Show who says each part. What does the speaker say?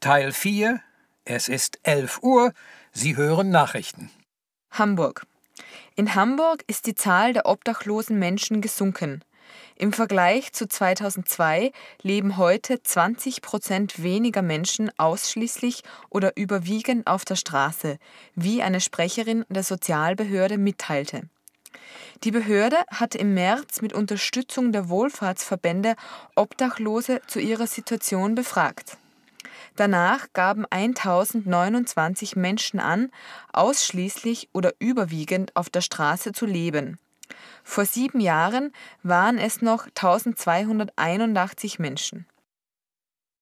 Speaker 1: Teil 4. Es ist 11 Uhr. Sie hören Nachrichten.
Speaker 2: Hamburg. In Hamburg ist die Zahl der obdachlosen Menschen gesunken. Im Vergleich zu 2002 leben heute 20% weniger Menschen ausschließlich oder überwiegend auf der Straße, wie eine Sprecherin der Sozialbehörde mitteilte. Die Behörde hatte im März mit Unterstützung der Wohlfahrtsverbände Obdachlose zu ihrer Situation befragt. Danach gaben 1029 Menschen an, ausschließlich oder überwiegend auf der Straße zu leben. Vor 7 Jahren waren es noch 1281 Menschen.